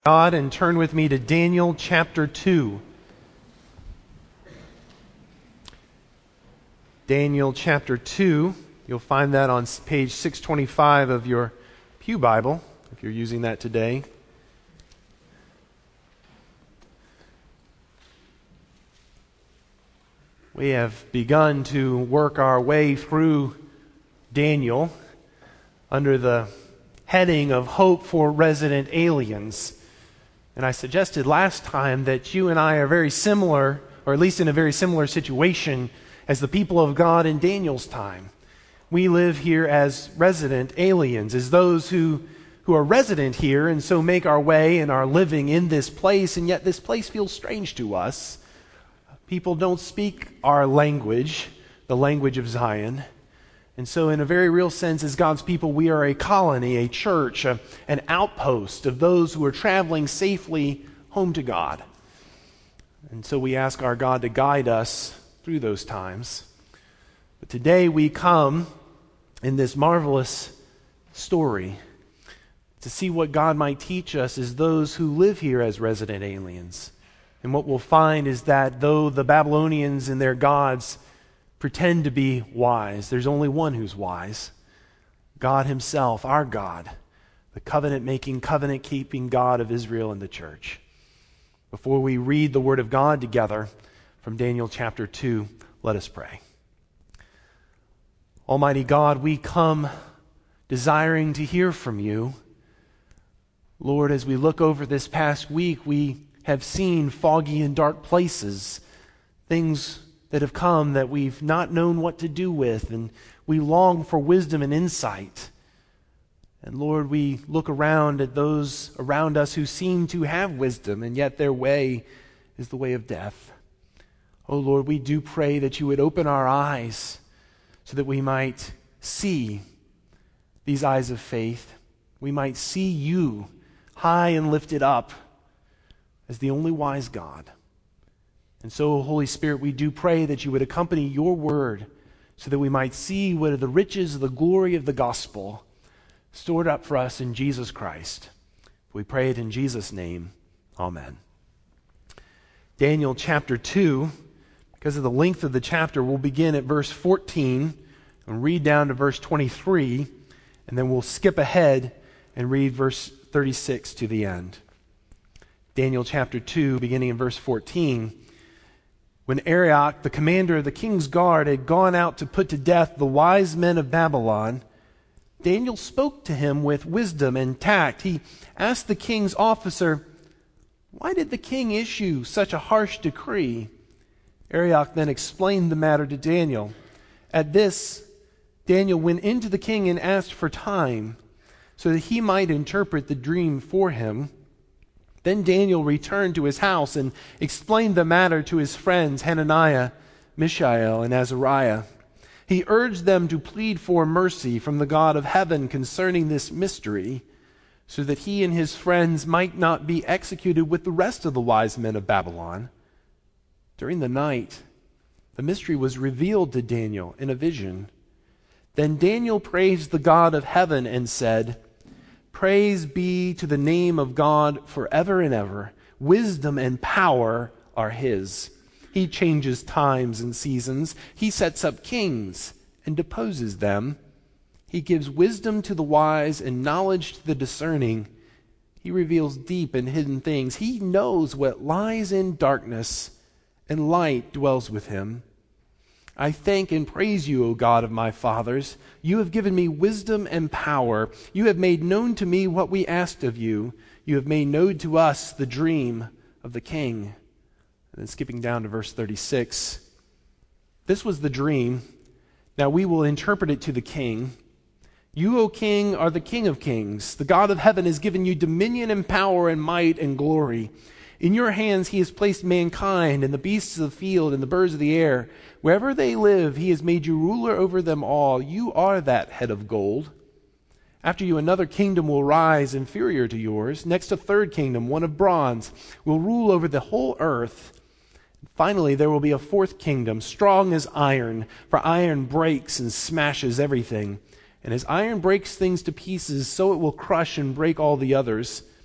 God, and turn with me to Daniel chapter 2. Daniel chapter 2, you'll find that on page 625 of your Pew Bible, if you're using that today. We have begun to work our way through Daniel under the heading of Hope for Resident Aliens. And I suggested last time that you and I are very similar, or at least in a very similar situation as the people of God in Daniel's time. We live here as resident aliens, as those who are resident here and so make our way and are living in this place, and yet this place feels strange to us. People don't speak our language, the language of Zion. And so in a very real sense, as God's people, we are a colony, a church, an outpost of those who are traveling safely home to God. And so we ask our God to guide us through those times. But today we come in this marvelous story to see what God might teach us as those who live here as resident aliens. And what we'll find is that though the Babylonians and their gods pretend to be wise, there's only one who's wise. God himself, our God, the covenant-making, covenant-keeping God of Israel and the church. Before we read the Word of God together from Daniel chapter 2, let us pray. Almighty God, we come desiring to hear from you. Lord, as we look over this past week, we have seen foggy and dark places, things that have come that we've not known what to do with, and we long for wisdom and insight. And Lord, we look around at those around us who seem to have wisdom, and yet their way is the way of death. Oh Lord, we do pray that you would open our eyes so that we might see these eyes of faith. We might see you high and lifted up as the only wise God. And so, Holy Spirit, we do pray that you would accompany your word so that we might see what are the riches of the glory of the gospel stored up for us in Jesus Christ. We pray it in Jesus' name. Amen. Daniel chapter 2, because of the length of the chapter, we'll begin at verse 14 and read down to verse 23, and then we'll skip ahead and read verse 36 to the end. Daniel chapter 2, beginning in verse 14. When Arioch, the commander of the king's guard, had gone out to put to death the wise men of Babylon, Daniel spoke to him with wisdom and tact. He asked the king's officer, "Why did the king issue such a harsh decree?" Arioch then explained the matter to Daniel. At this, Daniel went into the king and asked for time so that he might interpret the dream for him. Then Daniel returned to his house and explained the matter to his friends Hananiah, Mishael, and Azariah. He urged them to plead for mercy from the God of heaven concerning this mystery, so that he and his friends might not be executed with the rest of the wise men of Babylon. During the night, the mystery was revealed to Daniel in a vision. Then Daniel praised the God of heaven and said, "Praise be to the name of God forever and ever. Wisdom and power are his. He changes times and seasons. He sets up kings and deposes them. He gives wisdom to the wise and knowledge to the discerning. He reveals deep and hidden things. He knows what lies in darkness, and light dwells with him. I thank and praise you, O God of my fathers. You have given me wisdom and power. You have made known to me what we asked of you. You have made known to us the dream of the king." And then skipping down to verse 36. This was the dream. Now we will interpret it to the king. You, O king, are the king of kings. The God of heaven has given you dominion and power and might and glory. In your hands he has placed mankind and the beasts of the field and the birds of the air. Wherever they live, he has made you ruler over them all. You are that head of gold. After you, another kingdom will rise inferior to yours. Next, a third kingdom, one of bronze, will rule over the whole earth. Finally, there will be a fourth kingdom, strong as iron, for iron breaks and smashes everything. And as iron breaks things to pieces, so it will crush and break all the others.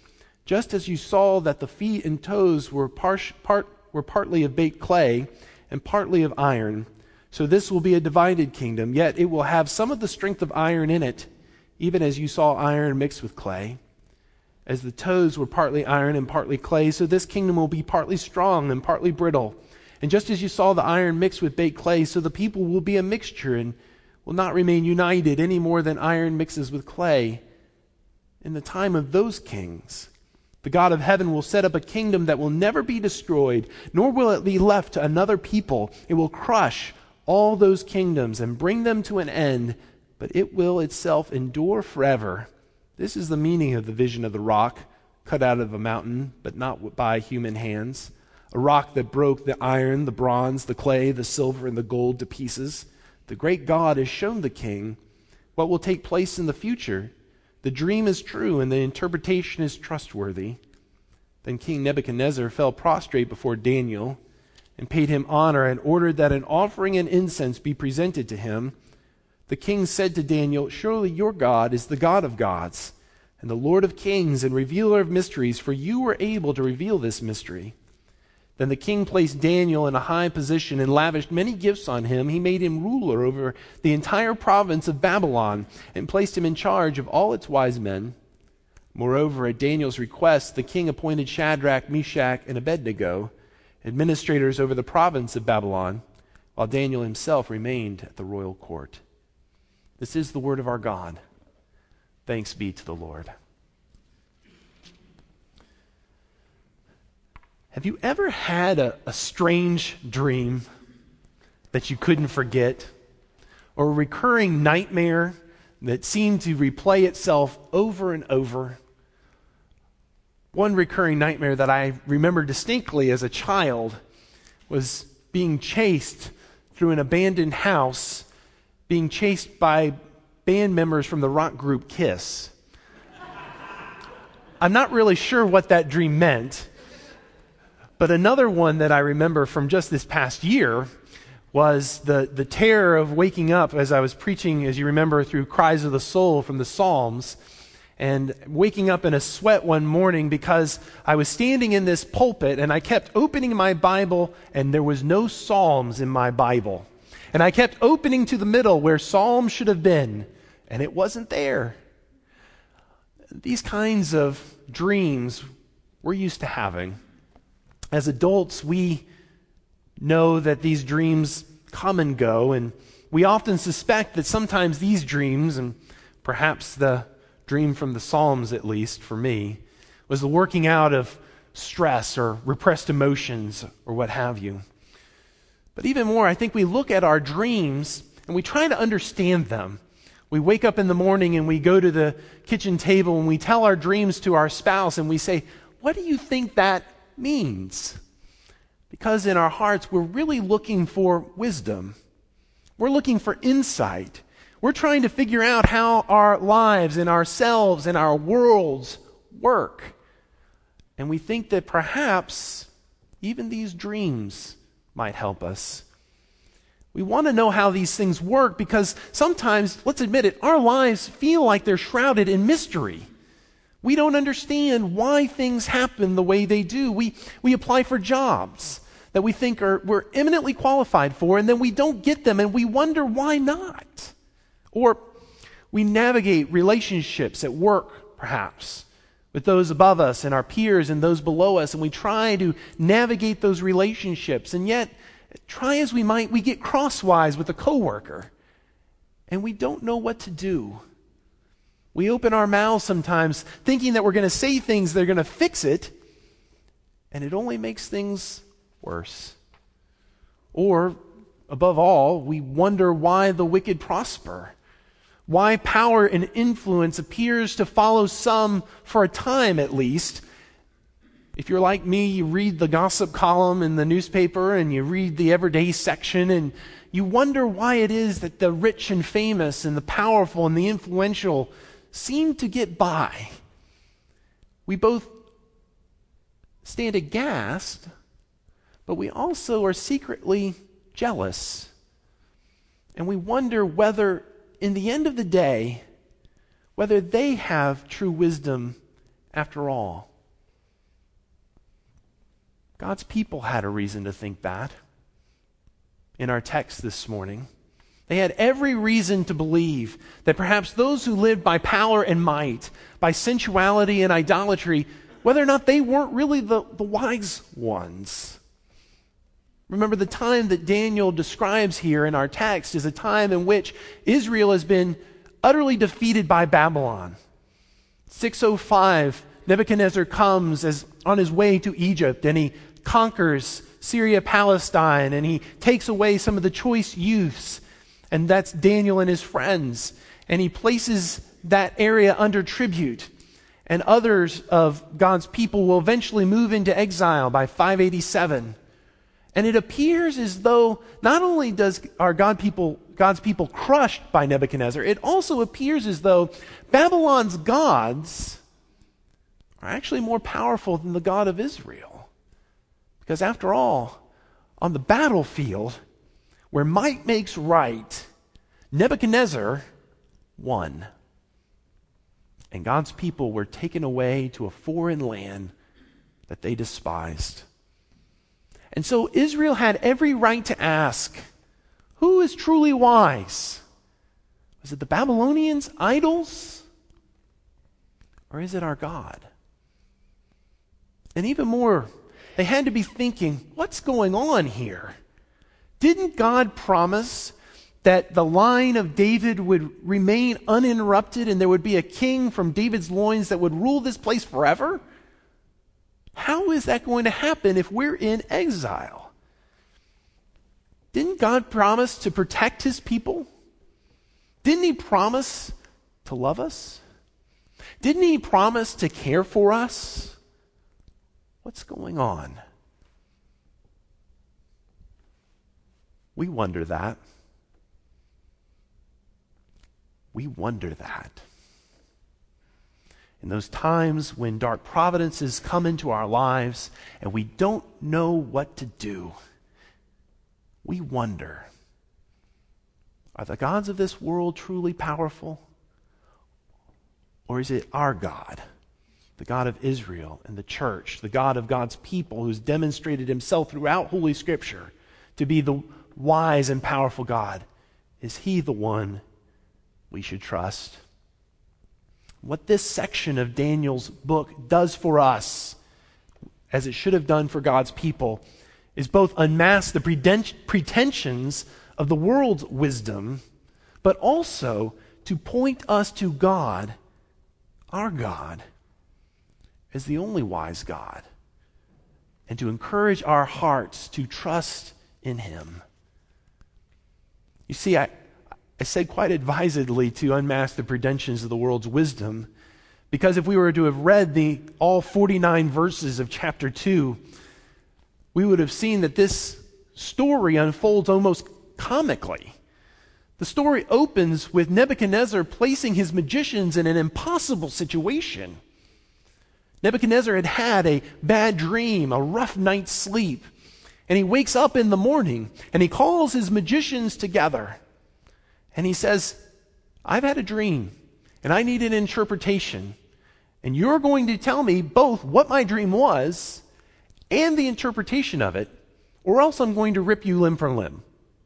Just as you saw that the feet and toes were partly of baked clay and partly of iron, so this will be a divided kingdom, yet it will have some of the strength of iron in it, even as you saw iron mixed with clay. As the toes were partly iron and partly clay, so this kingdom will be partly strong and partly brittle. And just as you saw the iron mixed with baked clay, so the people will be a mixture and will not remain united any more than iron mixes with clay. In the time of those kings, the God of heaven will set up a kingdom that will never be destroyed, nor will it be left to another people. It will crush all those kingdoms and bring them to an end, but it will itself endure forever. This is the meaning of the vision of the rock cut out of a mountain, but not by human hands. A rock that broke the iron, the bronze, the clay, the silver, and the gold to pieces. The great God has shown the king what will take place in the future. The dream is true and the interpretation is trustworthy. Then King Nebuchadnezzar fell prostrate before Daniel and paid him honor and ordered that an offering and incense be presented to him. The king said to Daniel, "Surely your God is the God of gods and the Lord of kings and revealer of mysteries, for you were able to reveal this mystery." Then the king placed Daniel in a high position and lavished many gifts on him. He made him ruler over the entire province of Babylon and placed him in charge of all its wise men. Moreover, at Daniel's request, the king appointed Shadrach, Meshach, and Abednego administrators over the province of Babylon, while Daniel himself remained at the royal court. This is the word of our God. Thanks be to the Lord. Have you ever had a strange dream that you couldn't forget? Or a recurring nightmare that seemed to replay itself over and over? One recurring nightmare that I remember distinctly as a child was being chased through an abandoned house, being chased by band members from the rock group Kiss. I'm not really sure what that dream meant. But another one that I remember from just this past year was the terror of waking up as I was preaching, as you remember, through Cries of the Soul from the Psalms, and waking up in a sweat one morning because I was standing in this pulpit and I kept opening my Bible and there was no Psalms in my Bible. And I kept opening to the middle where Psalms should have been, and it wasn't there. These kinds of dreams we're used to having. As adults, we know that these dreams come and go, and we often suspect that sometimes these dreams, and perhaps the dream from the Psalms at least for me, was the working out of stress or repressed emotions or what have you. But even more, I think we look at our dreams and we try to understand them. We wake up in the morning and we go to the kitchen table and we tell our dreams to our spouse and we say, "What do you think that means?" Because in our hearts, we're really looking for wisdom. We're looking for insight. We're trying to figure out how our lives and ourselves and our worlds work. And we think that perhaps even these dreams might help us. We want to know how these things work because sometimes, let's admit it, our lives feel like they're shrouded in mystery. We don't understand why things happen the way they do. We apply for jobs that we think we're eminently qualified for, and then we don't get them, and we wonder why not. Or we navigate relationships at work, perhaps, with those above us and our peers and those below us, and we try to navigate those relationships, and yet, try as we might, we get crosswise with a coworker, and we don't know what to do. We open our mouths sometimes thinking that we're going to say things that are going to fix it, and it only makes things worse. Or, above all, we wonder why the wicked prosper, why power and influence appears to follow some for a time at least. If you're like me, you read the gossip column in the newspaper and you read the everyday section and you wonder why it is that the rich and famous and the powerful and the influential seem to get by. We both stand aghast, but we also are secretly jealous. And we wonder whether, in the end of the day, whether they have true wisdom after all. God's people had a reason to think that. In our text this morning, they had every reason to believe that perhaps those who lived by power and might, by sensuality and idolatry, whether or not they weren't really the wise ones. Remember, the time that Daniel describes here in our text is a time in which Israel has been utterly defeated by Babylon. 605, Nebuchadnezzar comes on his way to Egypt, and he conquers Syria, Palestine, and he takes away some of the choice youths, and that's Daniel and his friends, and he places that area under tribute, and others of God's people will eventually move into exile by 587. And it appears as though not only does God's people crushed by Nebuchadnezzar, it also appears as though Babylon's gods are actually more powerful than the God of Israel. Because after all, on the battlefield, where might makes right, Nebuchadnezzar won. And God's people were taken away to a foreign land that they despised. And so Israel had every right to ask, who is truly wise? Was it the Babylonians' idols? Or is it our God? And even more, they had to be thinking, what's going on here? Didn't God promise that the line of David would remain uninterrupted and there would be a king from David's loins that would rule this place forever? How is that going to happen if we're in exile? Didn't God promise to protect his people? Didn't he promise to love us? Didn't he promise to care for us? What's going on? We wonder that. We wonder that. In those times when dark providences come into our lives and we don't know what to do, we wonder, are the gods of this world truly powerful? Or is it our God, the God of Israel and the church, the God of God's people who's demonstrated himself throughout Holy Scripture to be the wise and powerful God? Is he the one we should trust? What this section of Daniel's book does for us, as it should have done for God's people, is both unmask the pretensions of the world's wisdom, but also to point us to God, our God, as the only wise God, and to encourage our hearts to trust in him. You see, I said quite advisedly to unmask the pretensions of the world's wisdom, because if we were to have read all 49 verses of chapter 2, we would have seen that this story unfolds almost comically. The story opens with Nebuchadnezzar placing his magicians in an impossible situation. Nebuchadnezzar had had a bad dream, a rough night's sleep, and he wakes up in the morning and he calls his magicians together. And he says, I've had a dream, and I need an interpretation. And you're going to tell me both what my dream was and the interpretation of it, or else I'm going to rip you limb from limb.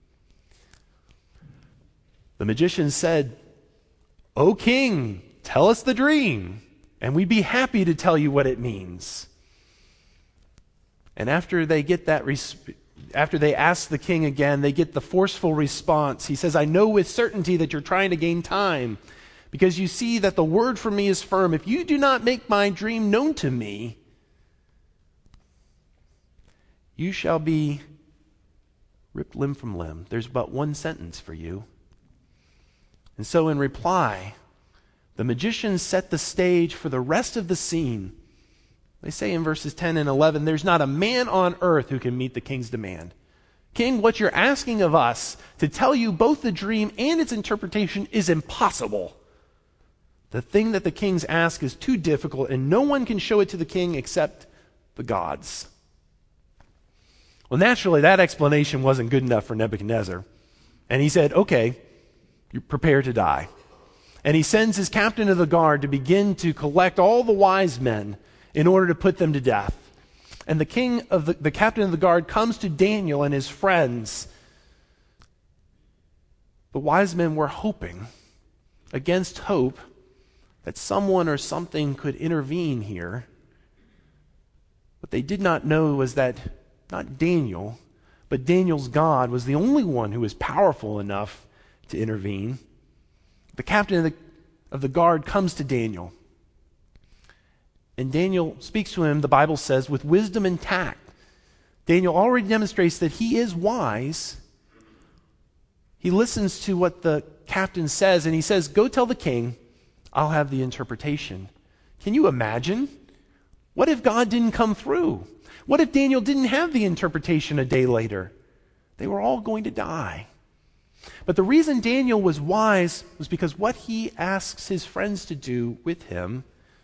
The magician said, O king, tell us the dream, and we'd be happy to tell you what it means. And after they get that after they ask the king again, they get the forceful response. He says, I know with certainty that you're trying to gain time, because you see that the word from me is firm. If you do not make my dream known to me, you shall be ripped limb from limb. There's but one sentence for you. And so in reply, the magicians set the stage for the rest of the scene. They say in verses 10 and 11, there's not a man on earth who can meet the king's demand. King, what you're asking of us to tell you both the dream and its interpretation is impossible. The thing that the kings ask is too difficult, and no one can show it to the king except the gods. Well, naturally, that explanation wasn't good enough for Nebuchadnezzar. And he said, okay, you prepare to die. And he sends his captain of the guard to begin to collect all the wise men in order to put them to death. And the captain of the guard comes to Daniel and his friends. The wise men were hoping, against hope, that someone or something could intervene here. What they did not know was that not Daniel, but Daniel's God was the only one who was powerful enough to intervene. The captain of the guard comes to Daniel. And Daniel speaks to him, the Bible says, with wisdom and tact. Daniel already demonstrates that he is wise. He listens to what the captain says, and he says, go tell the king, I'll have the interpretation. Can you imagine? What if God didn't come through? What if Daniel didn't have the interpretation a day later? They were all going to die. But the reason Daniel was wise was because what he asks his friends to do with him.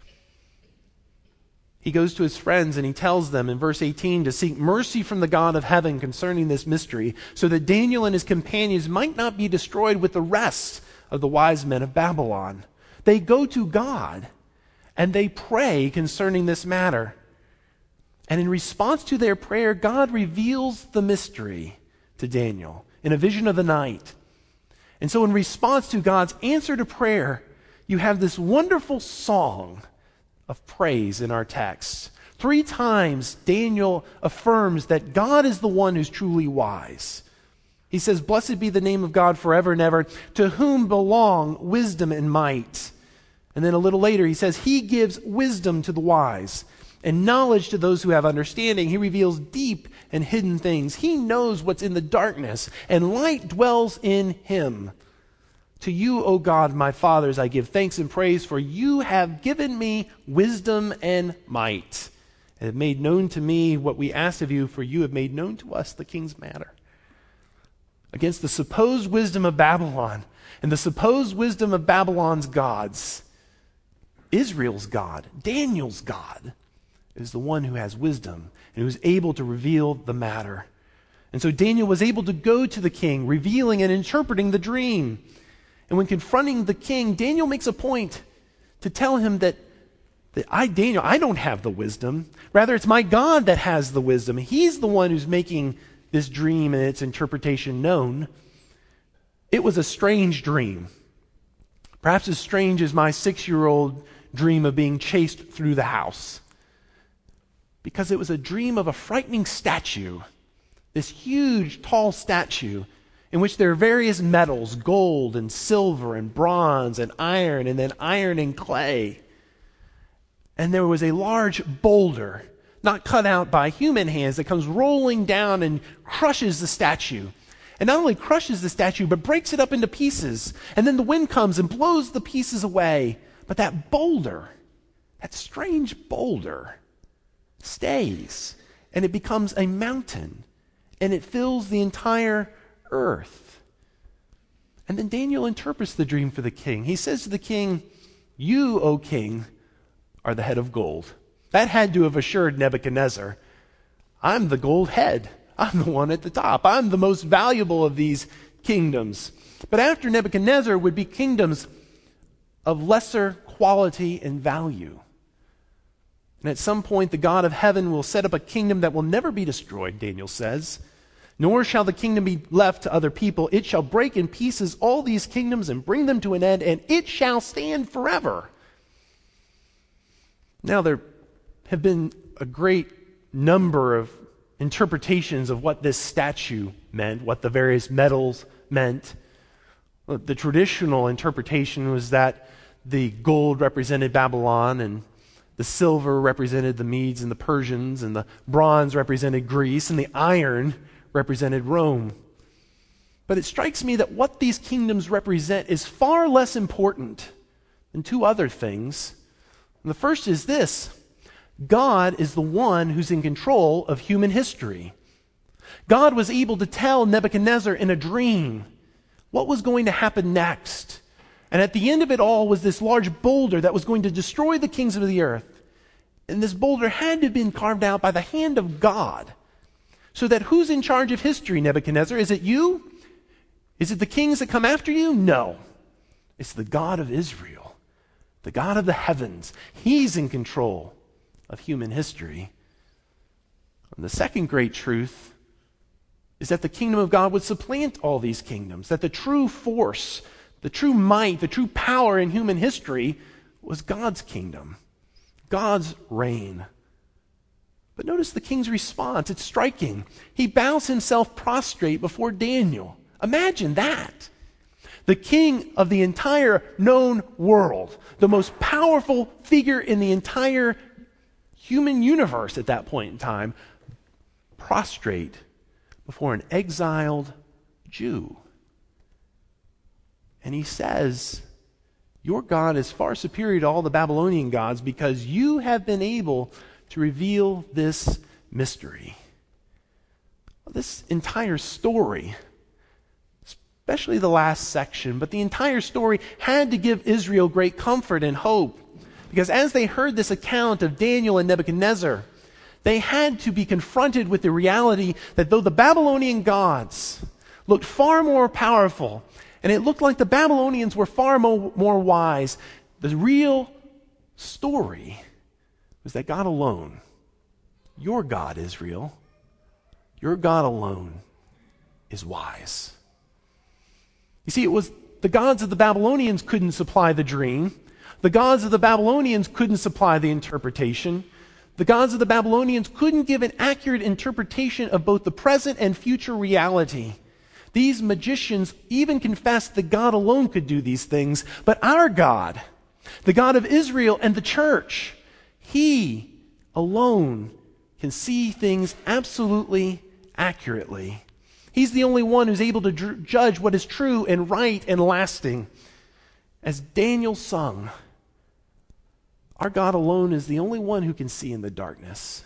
He goes to his friends and he tells them in verse 18 to seek mercy from the God of heaven concerning this mystery, so that Daniel and his companions might not be destroyed with the rest of the wise men of Babylon. They go to God and they pray concerning this matter. And in response to their prayer, God reveals the mystery to Daniel in a vision of the night. And so in response to God's answer to prayer, you have this wonderful song of praise in our text. 3 times Daniel affirms that God is the one who's truly wise. He says, blessed be the name of God forever and ever, to whom belong wisdom and might. And then a little later he says, he gives wisdom to the wise and knowledge to those who have understanding. He reveals deep and hidden things. He knows what's in the darkness, and light dwells in him. To you, O God, my fathers, I give thanks and praise, for you have given me wisdom and might, and have made known to me what we asked of you, for you have made known to us the king's matter. Against the supposed wisdom of Babylon and the supposed wisdom of Babylon's gods, Israel's God, Daniel's God, is the one who has wisdom and who is able to reveal the matter. And so Daniel was able to go to the king, revealing and interpreting the dream. And when confronting the king, Daniel makes a point to tell him that Daniel, I don't have the wisdom. Rather, it's my God that has the wisdom. He's the one who's making this dream and its interpretation known. It was a strange dream. Perhaps as strange as my 6-year-old dream of being chased through the house. Because it was a dream of a frightening statue, this huge, tall statue, in which there are various metals, gold and silver and bronze and iron, and then iron and clay. And there was a large boulder, not cut out by human hands, that comes rolling down and crushes the statue. And not only crushes the statue, but breaks it up into pieces. And then the wind comes and blows the pieces away. But that boulder, that strange boulder, stays, and it becomes a mountain, and it fills the entire earth. And then Daniel interprets the dream for the king. He says to the king, you, O king, are the head of gold. That had to have assured Nebuchadnezzar, I'm the gold head. I'm the one at the top. I'm the most valuable of these kingdoms. But after Nebuchadnezzar would be kingdoms of lesser quality and value. And at some point, the God of heaven will set up a kingdom that will never be destroyed, Daniel says. Nor shall the kingdom be left to other people. It shall break in pieces all these kingdoms and bring them to an end, and it shall stand forever. Now, there have been a great number of interpretations of what this statue meant, what the various metals meant. The traditional interpretation was that the gold represented Babylon, and the silver represented the Medes and the Persians, and the bronze represented Greece, and the iron represented Rome. But it strikes me that what these kingdoms represent is far less important than 2 other things. And the first is this: God is the one who's in control of human history. God was able to tell Nebuchadnezzar in a dream what was going to happen next. And at the end of it all was this large boulder that was going to destroy the kings of the earth. And this boulder had to have been carved out by the hand of God. So that who's in charge of history, Nebuchadnezzar? Is it you? Is it the kings that come after you? No. It's the God of Israel, the God of the heavens. He's in control of human history. And the second great truth is that the kingdom of God would supplant all these kingdoms, that the true force, the true might, the true power in human history was God's kingdom, God's reign. But notice the king's response. It's striking. He bows himself prostrate before Daniel. Imagine that. The king of the entire known world, the most powerful figure in the entire human universe at that point in time, prostrate before an exiled Jew. And he says, your God is far superior to all the Babylonian gods because you have been able to reveal this mystery. This entire story, especially the last section, but the entire story had to give Israel great comfort and hope. Because as they heard this account of Daniel and Nebuchadnezzar, they had to be confronted with the reality that though the Babylonian gods looked far more powerful, and it looked like the Babylonians were far more wise, the real story was that God alone, your God, Israel, your God alone is wise. You see, it was the gods of the Babylonians couldn't supply the dream. The gods of the Babylonians couldn't supply the interpretation. The gods of the Babylonians couldn't give an accurate interpretation of both the present and future reality. These magicians even confessed that God alone could do these things, but our God, the God of Israel and the church, He alone can see things absolutely accurately. He's the only one who's able to judge what is true and right and lasting. As Daniel sung, our God alone is the only one who can see in the darkness.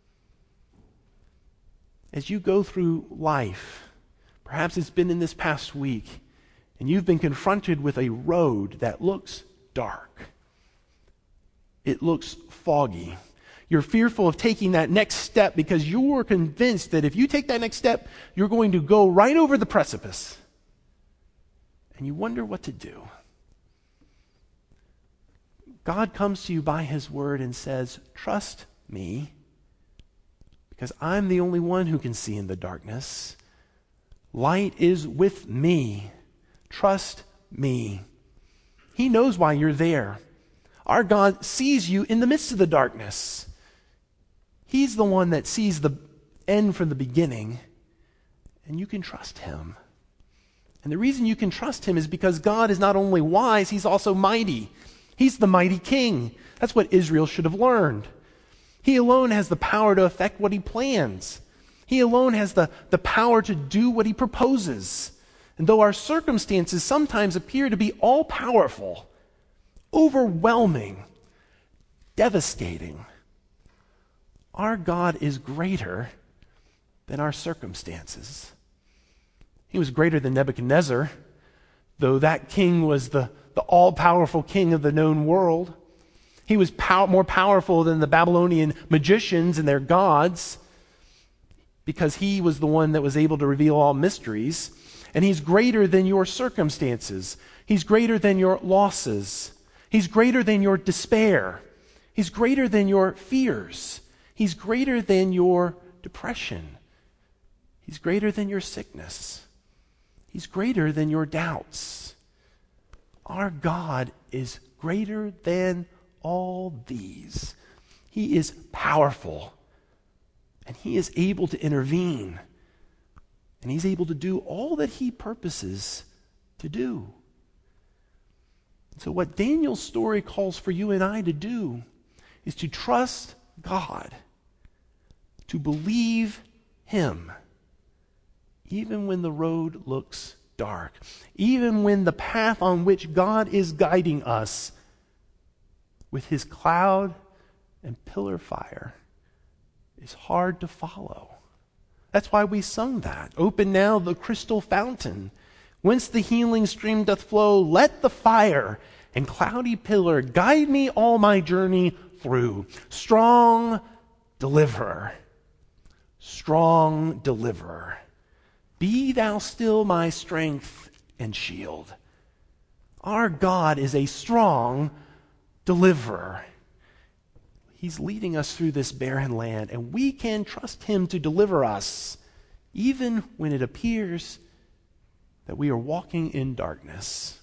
As you go through life, perhaps it's been in this past week, and you've been confronted with a road that looks dark. It looks foggy. You're fearful of taking that next step because you are convinced that if you take that next step, you're going to go right over the precipice. And you wonder what to do. God comes to you by His word and says, trust me, because I'm the only one who can see in the darkness. Light is with me. Trust me. He knows why you're there. Our God sees you in the midst of the darkness. He's the one that sees the end from the beginning, and you can trust Him. And the reason you can trust Him is because God is not only wise, He's also mighty. He's the mighty king. That's what Israel should have learned. He alone has the power to effect what He plans. He alone has the power to do what He proposes. And though our circumstances sometimes appear to be all-powerful, overwhelming, devastating, our God is greater than our circumstances. He was greater than Nebuchadnezzar, though that king was the all-powerful king of the known world. He was more powerful than the Babylonian magicians and their gods, because he was the one that was able to reveal all mysteries. And He's greater than your circumstances. He's greater than your losses. He's greater than your despair. He's greater than your fears. He's greater than your depression. He's greater than your sickness. He's greater than your doubts. Our God is greater than all these. He is powerful, and He is able to intervene, and He's able to do all that He purposes to do. So what Daniel's story calls for you and I to do is to trust God, to believe Him, even when the road looks dark, even when the path on which God is guiding us with His cloud and pillar fire is hard to follow. That's why we sung that. Open now the crystal fountain, whence the healing stream doth flow. Let the fire and cloudy pillar guide me all my journey through. Strong deliverer, strong deliverer. Be thou still my strength and shield. Our God is a strong deliverer. He's leading us through this barren land, and we can trust him to deliver us, even when it appears that we are walking in darkness.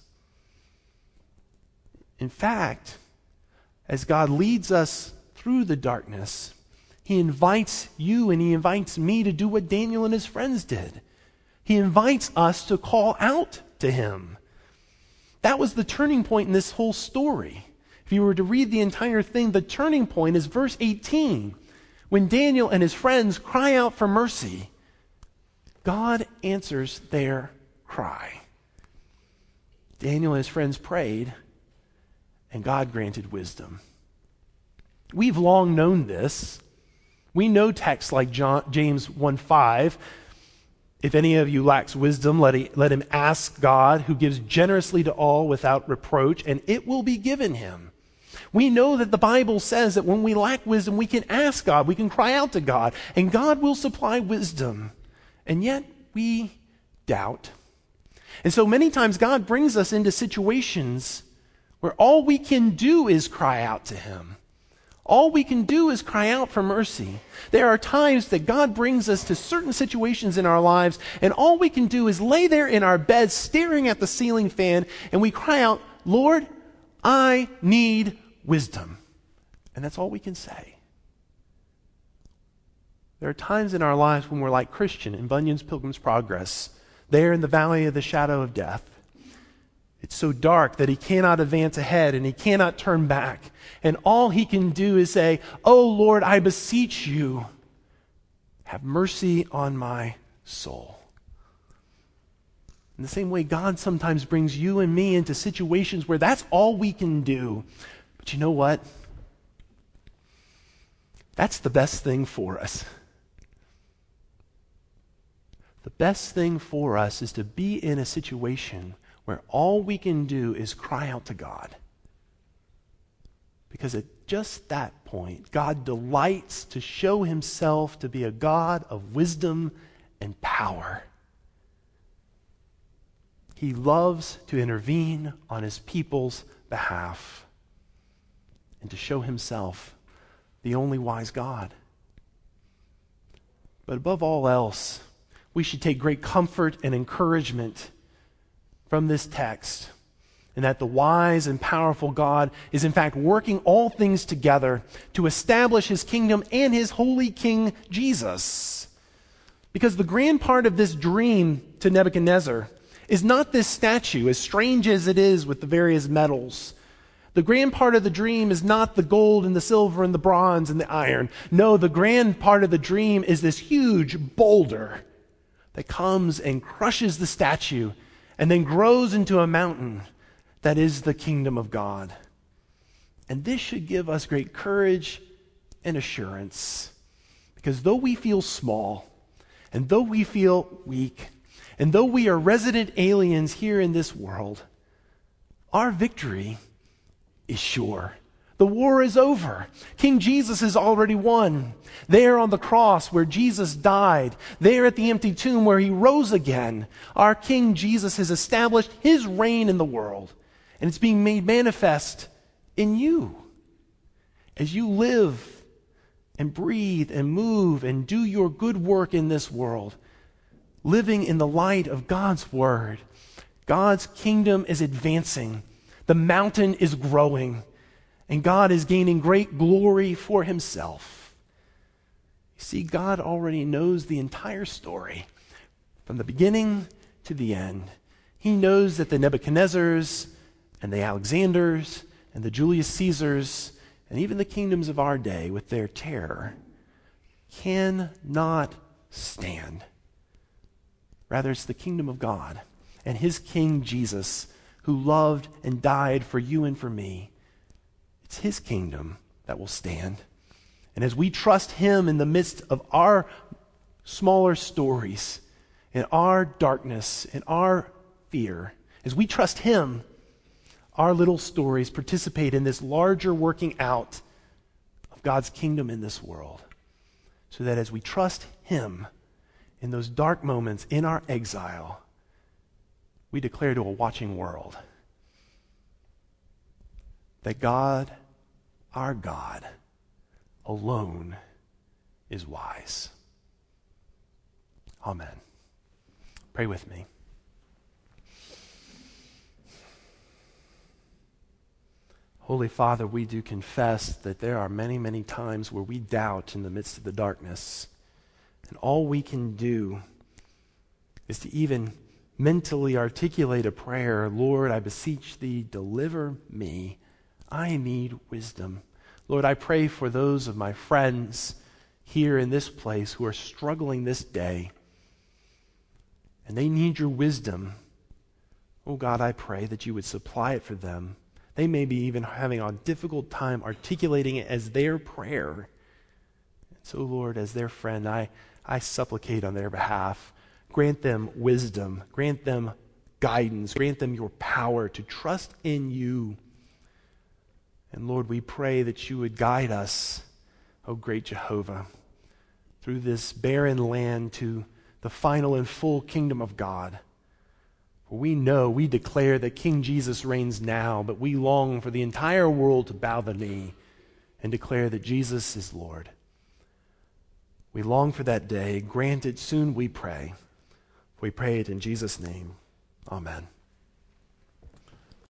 In fact, as God leads us through the darkness, he invites you and he invites me to do what Daniel and his friends did. He invites us to call out to him. That was the turning point in this whole story. If you were to read the entire thing, the turning point is verse 18. When Daniel and his friends cry out for mercy, God answers their cry. Daniel and his friends prayed, and God granted wisdom. We've long known this. We know texts like James 1:5. If any of you lacks wisdom, let him ask God, who gives generously to all without reproach, and it will be given him. We know that the Bible says that when we lack wisdom, we can ask God, we can cry out to God, and God will supply wisdom. And yet we doubt. And so many times God brings us into situations where all we can do is cry out to him. All we can do is cry out for mercy. There are times that God brings us to certain situations in our lives, and all we can do is lay there in our beds staring at the ceiling fan, and we cry out, Lord, I need wisdom. And that's all we can say. There are times in our lives when we're like Christian in Bunyan's Pilgrim's Progress, there in the valley of the shadow of death. It's so dark that he cannot advance ahead and he cannot turn back. And all he can do is say, Oh Lord, I beseech you, have mercy on my soul. In the same way, God sometimes brings you and me into situations where that's all we can do. But you know what? That's the best thing for us. The best thing for us is to be in a situation where all we can do is cry out to God. Because at just that point, God delights to show himself to be a God of wisdom and power. He loves to intervene on his people's behalf and to show himself the only wise God. But above all else, we should take great comfort and encouragement from this text, and that the wise and powerful God is in fact working all things together to establish his kingdom and his holy King Jesus. Because the grand part of this dream to Nebuchadnezzar is not this statue, as strange as it is with the various metals. The grand part of the dream is not the gold and the silver and the bronze and the iron. No, the grand part of the dream is this huge boulder that comes and crushes the statue and then grows into a mountain that is the kingdom of God. And this should give us great courage and assurance. Because though we feel small, and though we feel weak, and though we are resident aliens here in this world, our victory is sure. The war is over. King Jesus has already won. There on the cross where Jesus died, there at the empty tomb where he rose again, our King Jesus has established his reign in the world. And it's being made manifest in you. As you live and breathe and move and do your good work in this world, living in the light of God's word, God's kingdom is advancing. The mountain is growing. And God is gaining great glory for himself. You see, God already knows the entire story, from the beginning to the end. He knows that the Nebuchadnezzars and the Alexanders and the Julius Caesars and even the kingdoms of our day with their terror cannot stand. Rather, it's the kingdom of God and his King Jesus, who loved and died for you and for me. It's his kingdom that will stand. And as we trust him in the midst of our smaller stories, in our darkness, in our fear, as we trust him, our little stories participate in this larger working out of God's kingdom in this world. So that as we trust him in those dark moments in our exile, we declare to a watching world that God, our God, alone is wise. Amen. Pray with me. Holy Father, we do confess that there are many, many times where we doubt in the midst of the darkness. And all we can do is to even mentally articulate a prayer. Lord, I beseech thee, deliver me. I need wisdom. Lord, I pray for those of my friends here in this place who are struggling this day, and they need your wisdom. Oh God, I pray that you would supply it for them. They may be even having a difficult time articulating it as their prayer. And so, Lord, as their friend, I supplicate on their behalf. Grant them wisdom. Grant them guidance. Grant them your power to trust in you. And Lord, we pray that you would guide us, O great Jehovah, through this barren land to the final and full kingdom of God. For we declare that King Jesus reigns now, but we long for the entire world to bow the knee and declare that Jesus is Lord. We long for that day. Grant it soon, we pray. We pray it in Jesus' name. Amen.